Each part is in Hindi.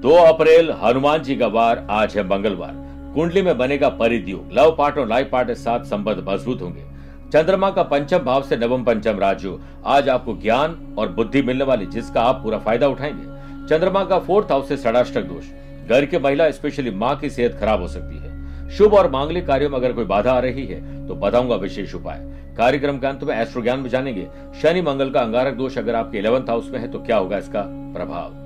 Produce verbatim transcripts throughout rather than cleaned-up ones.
दो अप्रैल हनुमान जी का वार। आज है मंगलवार। कुंडली में बनेगा परिद्योग। लव पार्ट और लाइफ पार्ट के साथ संबंध मजबूत होंगे। चंद्रमा का पंचम भाव से नवम पंचम राजयोग। आज आपको ज्ञान और बुद्धि मिलने वाली, जिसका आप पूरा फायदा उठाएंगे। चंद्रमा का फोर्थ हाउस से षडाष्टक दोष। घर की महिला स्पेशली माँ की सेहत खराब हो सकती है। शुभ और मांगलिक कार्यों में अगर कोई बाधा आ रही है तो बताऊंगा विशेष उपाय। कार्यक्रम के अंत में एस्ट्रो ज्ञान में जानेंगे शनि मंगल का अंगारक दोष अगर आपके इलेवेंथ हाउस में है तो क्या होगा इसका प्रभाव।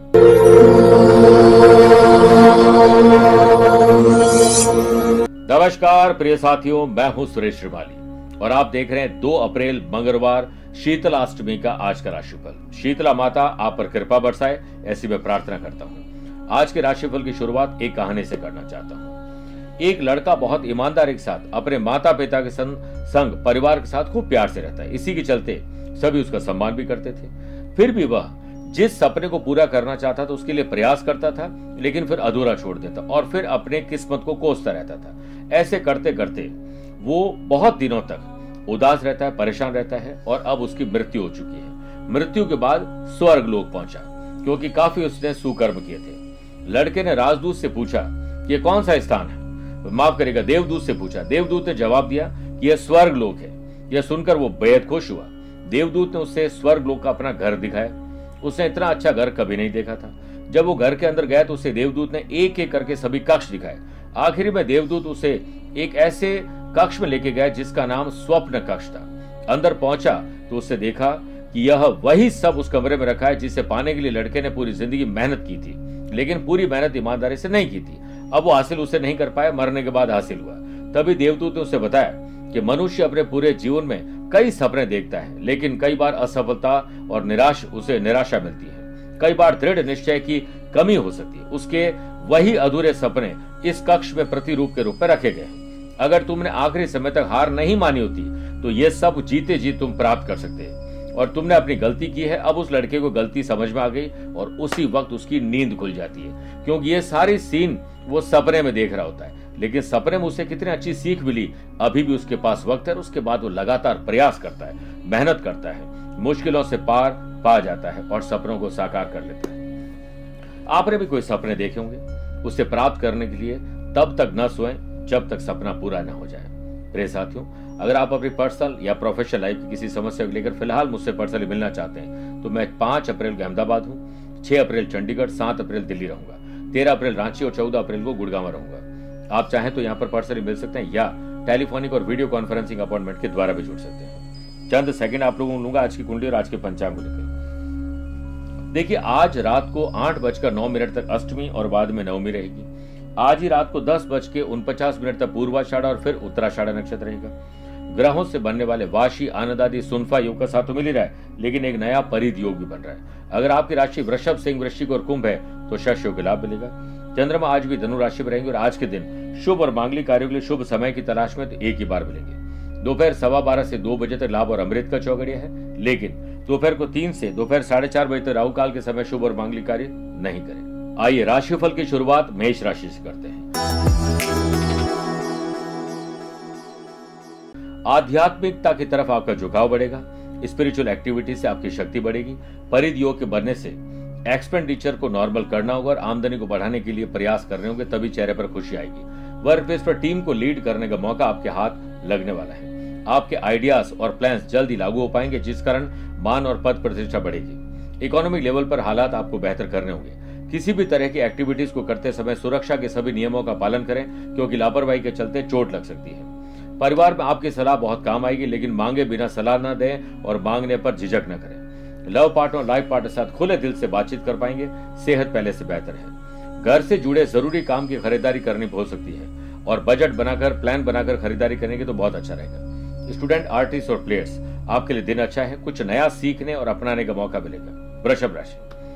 नमस्कार प्रिय साथियों, मैं हूं सुरेश श्रीमाली और आप देख रहे हैं दो अप्रैल मंगलवार शीतला अष्टमी का आज का राशिफल। शीतला माता आप पर कृपा बरसाए, ऐसी मैं प्रार्थना करता हूं। आज के राशिफल की शुरुआत एक कहानी से करना चाहता हूं। एक लड़का बहुत ईमानदारी के साथ अपने माता पिता के संग, संग परिवार के साथ खूब प्यार से रहता है। इसी के चलते सभी उसका सम्मान भी करते थे। फिर भी वह जिस सपने को पूरा करना चाहता था उसके लिए प्रयास करता था, लेकिन फिर अधूरा छोड़ देता और फिर अपने किस्मत को कोसता रहता था। ऐसे करते करते वो बहुत दिनों तक उदास रहता है, परेशान रहता है और अब उसकी मृत्यु हो चुकी है। मृत्यु के बाद स्वर्ग लोक पहुंचा, क्योंकि काफी उसने सुकर्म किए थे। लड़के ने राजदूत से पूछा कि यह कौन सा स्थान है, माफ करेगा देवदूत से पूछा। देवदूत ने जवाब दिया कि यह स्वर्ग लोक है। यह सुनकर वो बेहद खुश हुआ। देवदूत ने उसे स्वर्ग लोक का अपना घर दिखाया। उसने इतना अच्छा घर कभी नहीं देखा था। जब वो घर के अंदर गया तो उसे देवदूत ने एक एक करके सभी कक्ष दिखाए। आखिरी में देवदूत उसे एक ऐसे कक्ष में लेके गया जिसका नाम स्वप्न कक्ष था। अंदर पहुंचा तो उससे देखा कि यह वही सब उस कमरे में रखा है जिसे पाने के लिए लड़के ने पूरी जिंदगी मेहनत की थी, लेकिन पूरी मेहनत ईमानदारी से नहीं की थी। अब वो हासिल उसे नहीं कर पाया, मरने के बाद हासिल हुआ। तभी देवदूत ने उसे बताया कि मनुष्य अपने पूरे जीवन में कई सपने देखता है, लेकिन कई बार असफलता और निराश उसे निराशा मिलती है। कई बार दृढ़ निश्चय की कमी हो सकती है। उसके वही अधूरे सपने इस कक्ष में प्रतिरूप के रूप में रखे गए। अगर तुमने आखिरी समय तक हार नहीं मानी होती तो ये सब जीते जी तुम प्राप्त कर सकते हैं। और तुमने अपनी गलती की है। अब उस लड़के को गलती समझ में आ गई और उसी वक्त उसकी नींद खुल जाती है, क्योंकि ये सारी सीन वो सपने में देख रहा होता है। लेकिन सपने में उसे कितनी अच्छी सीख मिली, अभी भी उसके पास वक्त है। उसके बाद वो लगातार प्रयास करता है, मेहनत करता है, मुश्किलों से पार पा जाता है और सपनों को साकार कर लेता है। आपने भी कोई सपने देखे होंगे, उसे प्राप्त करने के लिए तब तक न सोएं जब तक सपना पूरा न हो जाए। प्रिय साथियों, अगर आप अपनी पर्सनल या प्रोफेशनल लाइफ की किसी समस्या को लेकर फिलहाल मुझसे पर्सनली मिलना चाहते हैं तो मैं पांच अप्रैल को अहमदाबाद हूँ, छह अप्रैल चंडीगढ़, सात अप्रैल दिल्ली रहूंगा, तेरह अप्रैल रांची और चौदह अप्रैल को गुड़गांव रहूंगा। आप चाहें तो यहाँ पर पर्सनली मिल सकते हैं या टेलीफोनिक और वीडियो कॉन्फ्रेंसिंग अपॉइंटमेंट के द्वारा भी जुड़ सकते हैं। चंद सेकंड आप लोगों को लूंगा आज की कुंडली और आज के पंचांग को लेकर। देखिए, आज रात को आठ बजकर नौ मिनट तक अष्टमी और बाद में नवमी रहेगी। आज ही रात को दस बज के उनपचास मिनट तक पूर्वाषाढ़ा और फिर उत्तराषाढ़ा नक्षत्र रहेगा। ग्रहों से बनने वाले वाशी, आनंद आदि, सुनफा योग का साथ तो मिल ही रहा है, लेकिन एक नया परिध योग भी बन रहा है। अगर आपकी राशि वृषभ, सिंह, वृश्चिक और कुंभ है तो शश योग के लाभ मिलेगा। चंद्रमा आज भी धनु राशि में रहेंगे और आज के दिन शुभ और मांगलिक कार्यों के लिए शुभ समय की तलाश में तो एक ही बार मिलेंगे। दोपहर सवा बारह से दो बजे तक लाभ और अमृत का चौगड़िया है, लेकिन दोपहर को तीन से दोपहर साढ़े चार बजे तक राहु काल के समय शुभ और मांगलिक कार्य नहीं करें। आइए राशिफल की शुरुआत मेष राशि से करते हैं। आध्यात्मिकता की तरफ आपका झुकाव बढ़ेगा। स्पिरिचुअल एक्टिविटी से आपकी शक्ति बढ़ेगी। परिध योग के बनने से एक्सपेंडिचर को नॉर्मल करना होगा और आमदनी को बढ़ाने के लिए प्रयास करने होंगे, तभी चेहरे पर खुशी आएगी। वर्क प्लेस पर टीम को लीड करने का मौका आपके हाथ लगने वाला है। आपके आइडियाज और प्लान्स जल्दी लागू हो पाएंगे, जिस कारण मान और पद प्रतिष्ठा बढ़ेगी। इकोनॉमिक लेवल पर हालात आपको बेहतर करने होंगे। किसी भी तरह की एक्टिविटीज को करते समय सुरक्षा के सभी नियमों का पालन करें, क्योंकि लापरवाही के चलते चोट लग सकती है। परिवार में आपकी सलाह बहुत काम आएगी, लेकिन मांगे बिना सलाह न दें और मांगने पर झिझक न करें। लव पार्टनर और लाइफ पार्टनर के साथ खुले दिल से बातचीत कर पाएंगे। सेहत पहले से बेहतर है। घर से जुड़े जरूरी काम की खरीदारी करनी हो सकती है और बजट बनाकर, प्लान बनाकर खरीदारी करेंगे तो बहुत अच्छा रहेगा। स्टूडेंट, आर्टिस्ट और प्लेयर्स, आपके लिए दिन अच्छा है। कुछ नया सीखने और अपनाने का मौका मिलेगा। वृषभ राशि,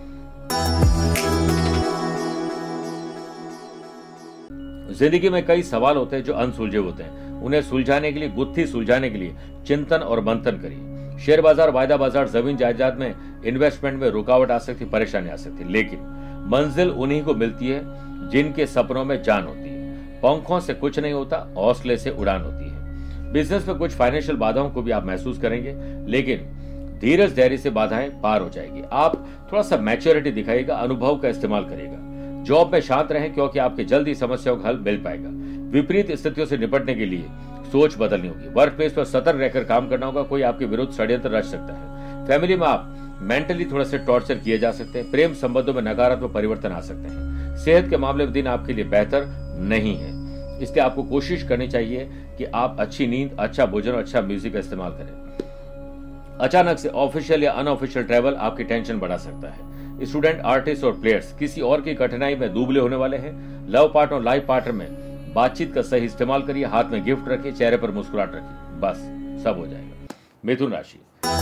जिंदगी में कई सवाल होते हैं जो अनसुलझे होते हैं। उन्हें सुलझाने के लिए, गुत्थी सुलझाने के लिए चिंतन और मंथन करिए। शेयर बाजार, वायदा बाजार, जमीन जायदाद में इन्वेस्टमेंट में रुकावट आ सकती, परेशानी आ सकती, लेकिन मंजिल उन्हीं को मिलती है जिनके सपनों में जान होती है। पंखों से कुछ नहीं होता, हौसले से उड़ान होती है। बिजनेस में कुछ फाइनेंशियल बाधाओं को भी आप महसूस करेंगे, लेकिन धीरज धैर्य से बाधाएं पार हो जाएगी। आप थोड़ा सा मैच्योरिटी दिखाइएगा, अनुभव का इस्तेमाल करिएगा। जॉब में शांत रहें क्योंकि आपके जल्दी समस्याओं का हल मिल पाएगा। विपरीत स्थितियों से निपटने के लिए सोच बदलनी होगी। वर्क प्लेस पर सतर्क रहकर काम करना होगा, कोई आपके विरुद्ध षड्यंत्र रच सकता है। फैमिली में आप मेंटली थोड़ा सा टॉर्चर किए जा सकते हैं। प्रेम संबंधों में नकारात्मक परिवर्तन आ सकते हैं। सेहत के मामले में दिन आपके लिए बेहतर नहीं है, इसलिए आपको कोशिश करनी चाहिए कि आप अच्छी नींद, अच्छा भोजन और अच्छा म्यूजिक का इस्तेमाल करें। अचानक से ऑफिशियल या अनऑफिशियल ट्रैवल आपकी टेंशन बढ़ा सकता है। स्टूडेंट, आर्टिस्ट और प्लेयर्स किसी और की कठिनाई में डूबले होने वाले हैं। लव पार्टनर और लाइफ पार्टनर में बातचीत का सही इस्तेमाल करिए। हाथ में गिफ्ट रखिए, चेहरे पर मुस्कुराहट रखिए, बस सब हो जाएगा। मिथुन राशि,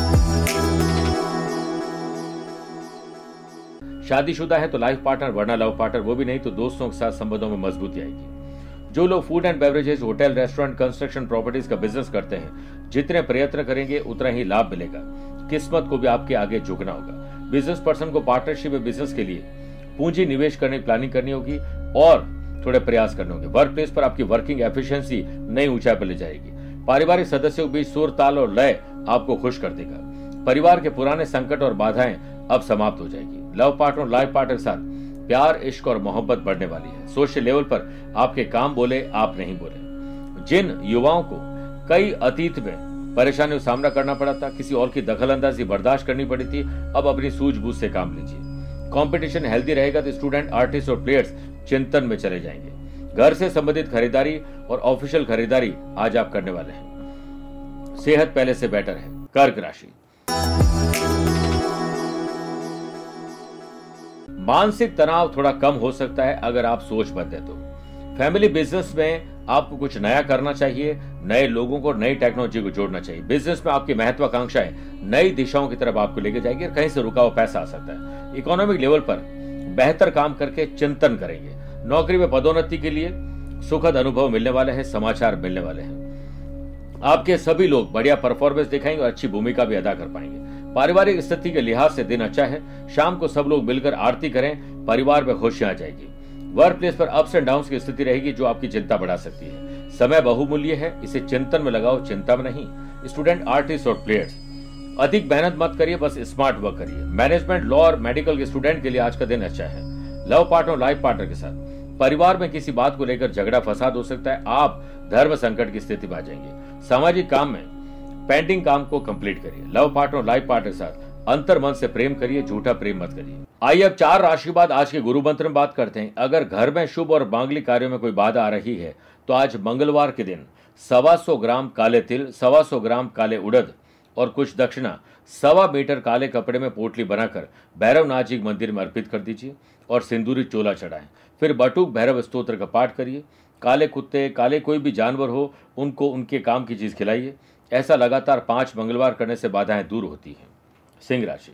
शादीशुदा है तो लाइफ पार्टनर, वरना लव पार्टनर, वो भी नहीं तो दोस्तों के साथ संबंधों में मजबूती आएगी। जो लोग food and beverages, hotel, restaurant, construction, properties का बिजनेस करते हैं, जितने प्रयत्न करेंगे उतना ही लाभ मिलेगा। किस्मत को भी आपके आगे झुकना होगा। बिजनेस पर्सन को पार्टनरशिप में बिजनेस के लिए पूंजी निवेश करने की प्लानिंग करनी होगी और थोड़े प्रयास करने होंगे। वर्क प्लेस पर आपकी वर्किंग एफिशिएंसी नई ऊंचाई पर ले जाएगी। पारिवारिक सदस्यों के बीच सुर, ताल और लय आपको खुश कर देगा। परिवार के पुराने संकट और बाधाएं अब समाप्त हो जाएगी। लव पार्टनर और लाइफ पार्टनर के साथ प्यार, इश्क और मोहब्बत बढ़ने वाली है। सोशल लेवल पर आपके काम बोले, आप नहीं बोले। जिन युवाओं को कई अतीत में परेशानियों का सामना करना पड़ा था, किसी और की दखलंदाजी बर्दाश्त करनी पड़ी थी, अब अपनी सूझबूझ से काम लीजिए। कंपटीशन हेल्दी रहेगा तो स्टूडेंट, आर्टिस्ट और प्लेयर्स चिंतन में चले जाएंगे। घर से संबंधित खरीदारी और ऑफिशियल खरीदारी आज आप करने वाले हैं। सेहत पहले से बेटर है। कर्क राशि, मानसिक तनाव थोड़ा कम हो सकता है अगर आप सोच बदले तो। फैमिली बिजनेस में आपको कुछ नया करना चाहिए, नए लोगों को, नई टेक्नोलॉजी को जोड़ना चाहिए। बिजनेस में आपकी महत्वाकांक्षाएं नई दिशाओं की तरफ आपको लेके जाएगी और कहीं से रुका हुआ पैसा आ सकता है। इकोनॉमिक लेवल पर बेहतर काम करके चिंतन करेंगे। नौकरी में पदोन्नति के लिए सुखद अनुभव मिलने वाले हैं, समाचार मिलने वाले हैं। आपके सभी लोग बढ़िया परफॉर्मेंस दिखाएंगे और अच्छी भूमिका भी अदा कर पाएंगे। पारिवारिक स्थिति के लिहाज से दिन अच्छा है। शाम को सब लोग मिलकर आरती करें, परिवार में खुशियां आ जाएगी। वर्क प्लेस पर अप्स एंड डाउन्स की स्थिति रहेगी जो आपकी चिंता बढ़ा सकती है। समय बहुमूल्य है, इसे चिंतन में लगाओ, चिंता में नहीं। स्टूडेंट, आर्टिस्ट और प्लेयर्स अधिक मेहनत मत करिए, बस स्मार्ट वर्क करिए। मैनेजमेंट, लॉ और मेडिकल के स्टूडेंट के लिए आज का दिन अच्छा है। लव पार्टनर और लाइफ पार्टनर के साथ परिवार में किसी बात को लेकर झगड़ा फसाद हो सकता है। आप धर्म संकट की स्थिति में आ जाएंगे। सामाजिक काम में पेंडिंग काम को कंप्लीट करिए। लव पार्टनर और लाइफ पार्टनर के साथ अंतर मन से प्रेम करिए, झूठा प्रेम मत करिए। आइए अब चार राशि के बाद आज के गुरु मंत्र में बात करते हैं। अगर घर में शुभ और मांगलिक कार्यों में कोई बाधा आ रही है तो आज मंगलवार के दिन सवा सौ ग्राम काले तिल, सवा सौ ग्राम काले उड़द और कुछ दक्षिणा सवा मीटर काले कपड़े में पोटली बनाकर भैरवनाथ जी मंदिर में अर्पित कर दीजिए और सिंदूरी चोला चढ़ाएं। फिर बटुक भैरव स्तोत्र का पाठ करिए। काले कुत्ते, काले कोई भी जानवर हो, उनको उनके काम की चीज खिलाइए। ऐसा लगातार पांच मंगलवार करने से बाधाएं दूर होती हैं। सिंह राशि,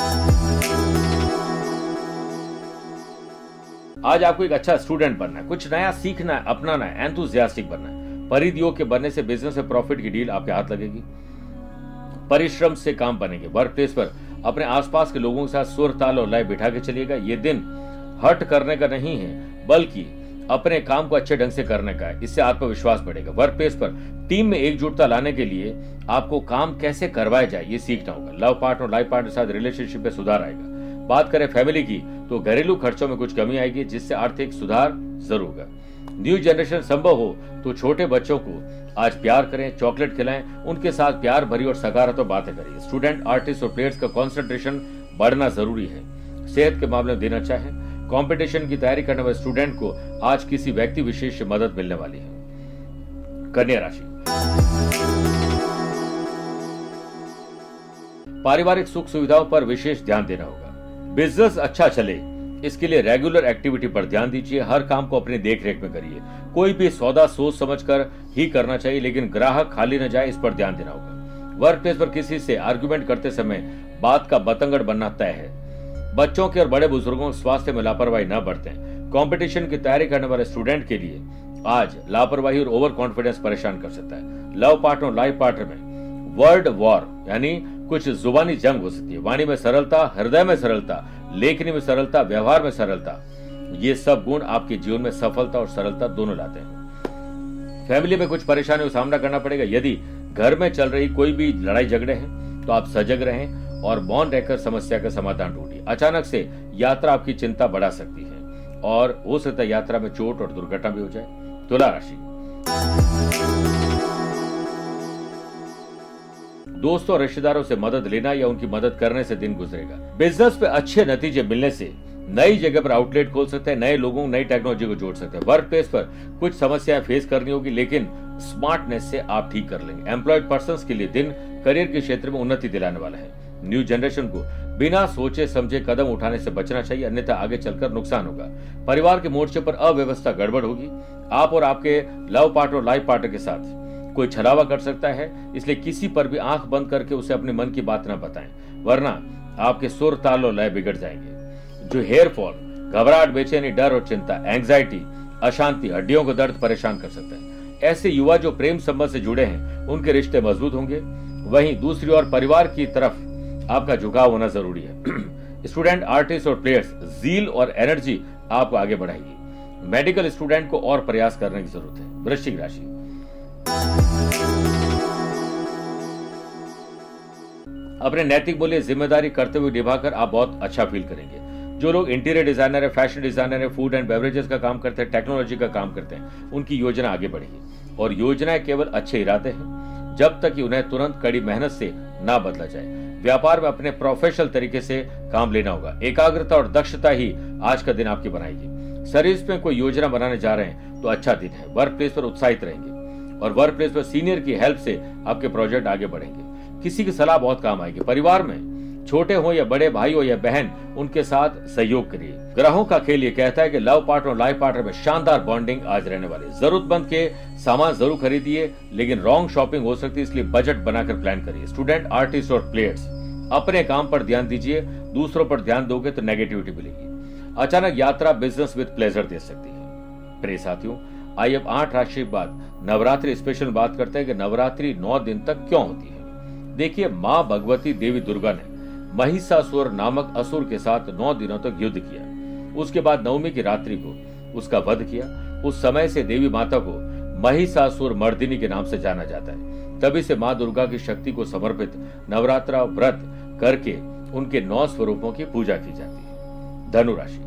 आज आपको एक अच्छा स्टूडेंट बनना है, कुछ नया सीखना है, अपनाना है, एंथुसियास्टिक बनना है। परिध योग के बनने से बिजनेस में प्रॉफिट की डील आपके हाथ लगेगी। परिश्रम से काम बनेंगे। वर्क प्लेस पर अपने आसपास के लोगों के साथ सुर, ताल और लय बिठा के चलिएगा। ये दिन हट करने का नहीं है, बल्कि अपने काम को अच्छे ढंग से करने का है। इससे आत्मविश्वास बढ़ेगा। वर्क प्लेस पर टीम में एकजुटता लाने के लिए आपको काम कैसे करवाया जाए ये सीखना होगा। लव पार्टनर और लाइफ पार्टनर के साथ रिलेशनशिप में सुधार आएगा। बात करें फैमिली की तो घरेलू खर्चों में कुछ कमी आएगी, जिससे आर्थिक सुधार जरूर होगा। न्यू जनरेशन संभव हो तो छोटे बच्चों को आज प्यार करें, चॉकलेट खिलाएं, उनके साथ प्यार भरी और सकारात्मक बातें करिए। स्टूडेंट, आर्टिस्ट और प्लेयर्स का कंसंट्रेशन बढ़ना जरूरी है। सेहत के मामले में दिन अच्छा है। कंपटीशन की तैयारी करने वाले स्टूडेंट को आज किसी व्यक्ति विशेष से मदद मिलने वाली है। कन्या राशि, पारिवारिक सुख सुविधाओं पर विशेष ध्यान देना होगा। बिजनेस अच्छा चले इसके लिए रेगुलर एक्टिविटी पर ध्यान दीजिए। हर काम को अपनी देखरेख में करिए। कोई भी सौदा सोच समझकर ही करना चाहिए, लेकिन ग्राहक खाली न जाए, इस पर ध्यान देना होगा। वर्क प्लेस पर किसी से आर्गुमेंट करते समय बात का बतंगड़ बनना तय है। बच्चों के और बड़े बुजुर्गों के स्वास्थ्य में लापरवाही न बरतें। कंपटीशन की तैयारी करने वाले स्टूडेंट के लिए आज लापरवाही और ओवर कॉन्फिडेंस परेशान कर सकता है। लव पार्टनर और लाइफ पार्टनर में वर्ड वॉर यानी कुछ जुबानी जंग हो सकती है। वाणी में सरलता, हृदय में सरलता, लेखनी में सरलता, व्यवहार में सरलता, ये सब गुण आपके जीवन में सफलता और सरलता दोनों लाते हैं। फैमिली में कुछ परेशानियों का सामना करना पड़ेगा। यदि घर में चल रही कोई भी लड़ाई झगड़े हैं तो आप सजग रहें और मौन रहकर समस्या का समाधान ढूंढिए। अचानक से यात्रा आपकी चिंता बढ़ा सकती है। और हो सकता है यात्रा में चोट और दुर्घटना भी हो जाए। तुला राशि, दोस्तों और रिश्तेदारों से मदद लेना या उनकी मदद करने से दिन गुजरेगा। बिजनेस पे अच्छे नतीजे मिलने से नई जगह पर आउटलेट खोल सकते हैं, नए लोगों नई टेक्नोलॉजी को जोड़ सकते हैं। वर्क प्लेस पर कुछ समस्याएं फेस करनी होगी, लेकिन स्मार्टनेस से आप ठीक कर लेंगे। एम्प्लॉयड पर्संस के लिए दिन करियर के क्षेत्र में उन्नति दिलाने वाला है। न्यू जनरेशन को बिना सोचे समझे कदम उठाने से बचना चाहिए, अन्यथा आगे चलकर नुकसान होगा। परिवार के मोर्चे पर अव्यवस्था गड़बड़ होगी। आप और आपके लव पार्टनर लाइफ पार्टनर के साथ कोई छलावा कर सकता है, इसलिए किसी पर भी आंख बंद करके उसे अपने मन की बात न बताएं, वरना आपके सुर ताल और लय बिगड़ जाएंगे। जो हेयर फॉल, घबराहट, बेचैनी, डर और चिंता, एंग्जाइटी, अशांति, हड्डियों को दर्द परेशान कर सकता है। ऐसे युवा जो प्रेम संबंध से जुड़े हैं, उनके रिश्ते मजबूत होंगे। वहीं दूसरी ओर परिवार की तरफ आपका झुकाव होना जरूरी है। स्टूडेंट, आर्टिस्ट और प्लेयर्स, जील और एनर्जी आपको आगे बढ़ाएगी। मेडिकल स्टूडेंट को और प्रयास करने की जरूरत है। वृश्चिक राशि, अपने नैतिक मूल्य जिम्मेदारी करते हुए निभाकर आप बहुत अच्छा फील करेंगे। जो लोग इंटीरियर डिजाइनर है, फैशन डिजाइनर है, फूड एंड बेवरेजेस का काम करते हैं, टेक्नोलॉजी का काम करते हैं, उनकी योजना आगे बढ़ेगी। और योजनाएं केवल अच्छे इरादे हैं, जब तक कि उन्हें तुरंत कड़ी मेहनत से ना बदला जाए। व्यापार में अपने प्रोफेशनल तरीके से काम लेना होगा। एकाग्रता और दक्षता ही आज का दिन आपकी बनाएगी। सर्विस में कोई योजना बनाने जा रहे हैं तो अच्छा दिन है। वर्क प्लेस पर उत्साहित रहेंगे और वर्क प्लेस पर सीनियर की हेल्प से आपके प्रोजेक्ट आगे बढ़ेंगे। किसी की सलाह बहुत काम आएगी। परिवार में छोटे हो या बड़े, भाई हो या बहन, उनके साथ सहयोग करिए। ग्रहों का खेल ये कहता है कि लव पार्टनर और लाइफ पार्टनर में शानदार बॉन्डिंग आज रहने वाली। जरूरतमंद के सामान जरूर खरीदिए, लेकिन रॉन्ग शॉपिंग हो सकती है, इसलिए बजट बनाकर प्लान करिए। स्टूडेंट, आर्टिस्ट और प्लेयर्स, अपने काम पर ध्यान दीजिए, दूसरों पर ध्यान दोगे तो नेगेटिविटी मिलेगी। अचानक यात्रा बिजनेस विद प्लेजर दे सकती है। प्रिय साथियों, आइए अब आठ राशि के बाद नवरात्रि स्पेशल बात करते हैं कि नवरात्रि नौ दिन तक क्यों होती है। देखिए, माँ भगवती देवी दुर्गा ने महिषासुर नामक असुर के साथ नौ दिनों तक युद्ध किया। उसके बाद नवमी की रात्रि को उसका वध किया। उस समय से देवी माता को महिषासुर मर्दिनी के नाम से जाना जाता है। तभी से माँ दुर्गा की शक्ति को समर्पित नवरात्रा व्रत करके उनके नौ स्वरूपों की पूजा की जाती है। धनुराशि,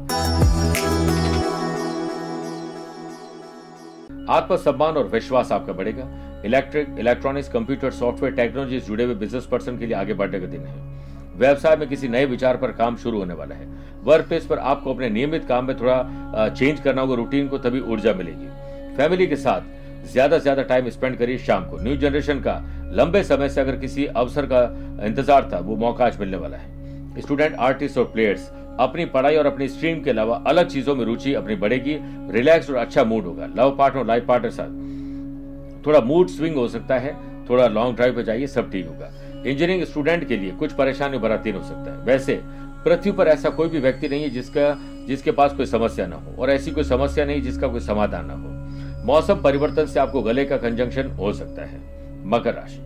आत्मसम्मान और विश्वास आपका बढ़ेगा। Electric, electronics, computer, software, technology से जुड़े हुए बिजनेस पर्सन के लिए आगे बढ़ने का दिन है। व्यवसाय में किसी नए विचार पर काम शुरू होने वाला है। वर्क प्लेस पर आपको अपने नियमित काम में थोड़ा चेंज करना होगा रूटीन को, तभी ऊर्जा मिलेगी। फैमिली के साथ ज्यादा से ज्यादा टाइम स्पेंड करिए शाम को। न्यू जनरेशन का लंबे समय से अगर किसी अवसर का इंतजार था, वो मौका आज मिलने वाला है। स्टूडेंट, आर्टिस्ट और प्लेयर्स, अपनी पढ़ाई और अपनी स्ट्रीम के अलावा अलग चीजों में रुचि अपनी बढ़ेगी। रिलैक्स और अच्छा मूड होगा। लव पार्टनर और लाइफ पार्टनर साथ थोड़ा मूड स्विंग हो सकता है, थोड़ा लॉन्ग ड्राइव पे जाइए, सब ठीक होगा। इंजीनियरिंग स्टूडेंट के लिए कुछ परेशानी भरा दिन हो सकता है। वैसे पृथ्वी पर ऐसा कोई भी व्यक्ति नहीं है जिसका जिसके पास कोई समस्या ना हो, और ऐसी कोई समस्या नहीं जिसका कोई समाधान ना हो। मौसम परिवर्तन से आपको गले का कंजंक्शन हो सकता है। मकर राशि,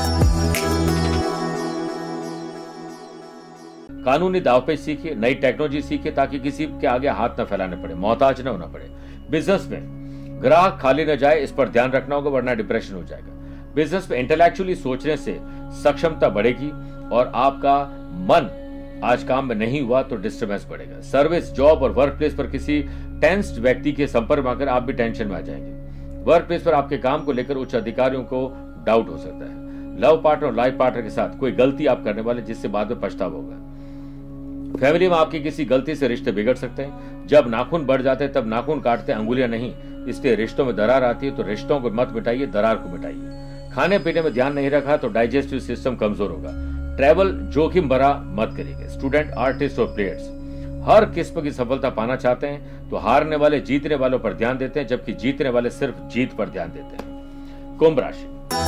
कानूनी दावपेच सीखिए, नई टेक्नोलॉजी सीखिए ताकि किसी के आगे हाथ न फैलाने पड़े, मोहताज न होना पड़े। बिजनेस में ग्राहक खाली न जाए, इस पर ध्यान रखना होगा, वरना डिप्रेशन हो जाएगा। बिजनेस में इंटेलेक्चुअली सोचने से सक्षमता बढ़ेगी और आपका मन आज काम में नहीं हुआ तो डिस्टर्बेंस बढ़ेगा। सर्विस, जॉब और वर्क प्लेस पर किसी टेंस्ड व्यक्ति के संपर्क में आकर आप भी टेंशन में आ जाएंगे। वर्क प्लेस पर आपके काम को लेकर उच्च अधिकारियों को डाउट हो सकता है। लव पार्टनर और लाइफ पार्टनर के साथ कोई गलती आप करने वाले जिससे बाद में पछतावा होगा। फैमिली में आपकी किसी गलती से रिश्ते बिगड़ सकते हैं। जब नाखून बढ़ जाते हैं तब नाखून काटते हैं, अंगुलियां नहीं, इसलिए रिश्तों में दरार आती है तो रिश्तों को मत मिटाइए, दरार को मिटाइए। खाने पीने में ध्यान नहीं रखा तो डाइजेस्टिव सिस्टम कमजोर होगा। ट्रैवल जोखिम भरा मत करिएगा। स्टूडेंट, आर्टिस्ट और प्लेयर्स, हर किस्म की सफलता पाना चाहते हैं तो हारने वाले जीतने वालों पर ध्यान देते हैं, जबकि जीतने वाले सिर्फ जीत पर ध्यान देते हैं। कुंभ राशि,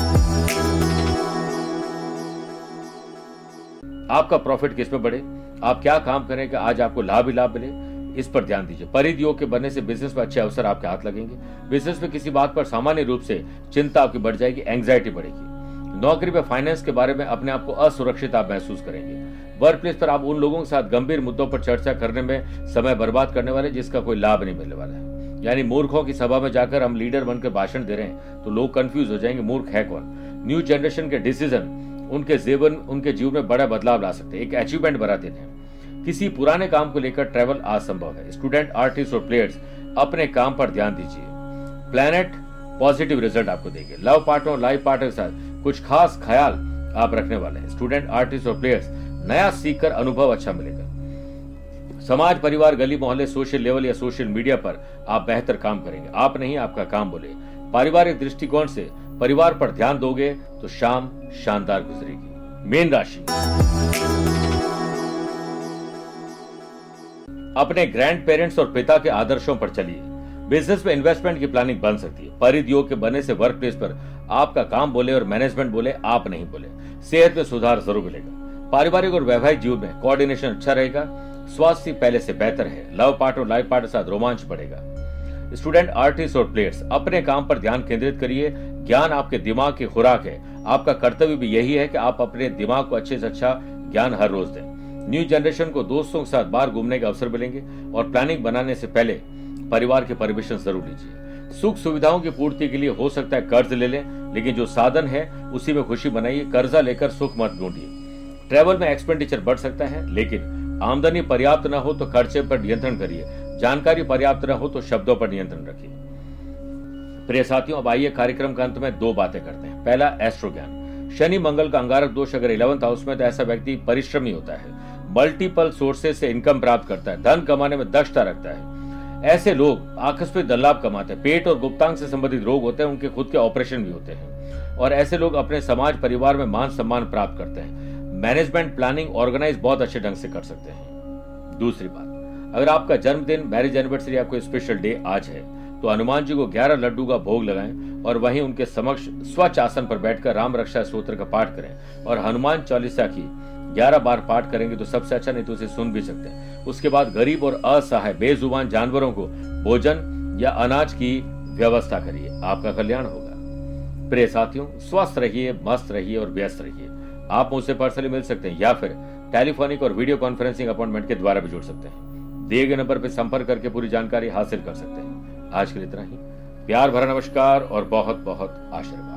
आपका प्रॉफिट किस में बढ़े, आप क्या काम करें कि आज आपको लाभ ही लाभ मिले, इस पर ध्यान दीजिए। परिध योग के बनने से बिजनेस में अच्छे अवसर आपके हाथ लगेंगे। बिजनेस में किसी बात पर सामान्य रूप से चिंता आपकी बढ़ जाएगी, एंग्जाइटी बढ़ेगी। नौकरी में फाइनेंस के बारे में अपने आप को असुरक्षित आप महसूस करेंगे। वर्क प्लेस पर आप उन लोगों के साथ गंभीर मुद्दों पर चर्चा करने में समय बर्बाद करने वाले जिसका कोई लाभ नहीं मिलने वाला है। यानी मूर्खों की सभा में जाकर हम लीडर बनकर भाषण दे रहे हैं तो लोग कंफ्यूज हो जाएंगे, मूर्ख है कौन। न्यू जनरेशन के डिसीजन उनके जीवन उनके जीवन में बड़ा बदलाव ला सकते हैं। एक अचीवमेंट भरा दिन है। किसी पुराने काम को लेकर ट्रैवल असंभव है। स्टूडेंट, आर्टिस्ट और प्लेयर्स अपने काम पर ध्यान दीजिए। प्लैनेट पॉजिटिव रिजल्ट आपको देंगे। लव पार्टनर, लाइफ पार्टनर के साथ कुछ खास ख्याल आप रखने वाले हैं। स्टूडेंट, आर्टिस्ट और प्लेयर्स नया सीखकर अनुभव अच्छा मिलेगा। समाज, परिवार, गली मोहल्ले, सोशल लेवल या सोशल मीडिया पर आप बेहतर काम करेंगे। आप नहीं, आपका काम बोले। पारिवारिक दृष्टिकोण से परिवार पर ध्यान दोगे तो शाम शानदार गुजरेगी। मीन राशि, अपने ग्रैंड पेरेंट्स और पिता के आदर्शों पर चलिए। बिजनेस में इन्वेस्टमेंट की प्लानिंग बन सकती है। परिध योग के बनने से वर्क प्लेस पर आपका काम बोले और मैनेजमेंट बोले, आप नहीं बोले। सेहत में सुधार जरूर मिलेगा। पारिवारिक और वैवाहिक जीवन में कोऑर्डिनेशन अच्छा रहेगा। स्वास्थ्य पहले से बेहतर है। लव पार्टनर और लाइफ पार्टनर के साथ रोमांच बढ़ेगा। स्टूडेंट, आर्टिस्ट और प्लेयर्स अपने काम पर ध्यान केंद्रित करिए। ज्ञान आपके दिमाग की खुराक है। आपका कर्तव्य भी यही है कि आप अपने दिमाग को अच्छे से अच्छा ज्ञान हर रोज दें। न्यू जनरेशन को दोस्तों के साथ बाहर घूमने के अवसर मिलेंगे और प्लानिंग बनाने से पहले परिवार के परमिशन जरूर लीजिए। सुख सुविधाओं की पूर्ति के लिए हो सकता है कर्ज ले लें, लेकिन जो साधन है उसी में खुशी बनाइए। कर्जा लेकर सुख मत ढूंढिए। ट्रैवल में एक्सपेंडिचर बढ़ सकता है, लेकिन आमदनी पर्याप्त न हो तो खर्चे पर नियंत्रण करिए। जानकारी पर्याप्त न हो तो शब्दों पर नियंत्रण रखिए। प्रिय साथियों, अब आइए कार्यक्रम के अंत में दो बातें करते हैं। पहला, एस्ट्रो ज्ञान। शनि मंगल का अंगारक दोष अगर इलेवंथ हाउस में तो ऐसा व्यक्ति परिश्रमी होता है, मल्टीपल सोर्सेज से इनकम प्राप्त करता है, धन कमाने में दक्षता रखता है। ऐसे लोग आकस्मिक धन लाभ कमाते हैं। पेट और गुप्तांग से संबंधित रोग होते हैं, उनके खुद के ऑपरेशन भी होते हैं। और ऐसे लोग अपने समाज परिवार में मान सम्मान प्राप्त करते हैं। मैनेजमेंट, प्लानिंग, ऑर्गेनाइज बहुत अच्छे ढंग से कर सकते हैं। दूसरी बात, अगर आपका जन्मदिन, मैरिज एनिवर्सरी या कोई स्पेशल डे आज है तो हनुमान जी को ग्यारह लड्डू का भोग लगाएं और वहीं उनके समक्ष स्वच्छ आसन पर बैठकर राम रक्षा स्तोत्र का पाठ करें और हनुमान चालीसा की ग्यारह बार पाठ करेंगे तो सबसे अच्छा, नहीं तो उसे सुन भी सकते हैं। उसके बाद गरीब और असहाय बेजुबान जानवरों को भोजन या अनाज की व्यवस्था करिए, आपका कल्याण होगा। प्रिय साथियों, स्वस्थ रहिए, मस्त रहिए और व्यस्त रहिए। आप मुझसे पर्सनली मिल सकते हैं या फिर टेलीफोनिक और वीडियो कॉन्फ्रेंसिंग अपॉइंटमेंट के द्वारा भी जुड़ सकते हैं। दिए गए नंबर पर संपर्क करके पूरी जानकारी हासिल कर सकते हैं। आज के लिए इतना ही। प्यार भरा नमस्कार और बहुत बहुत आशीर्वाद।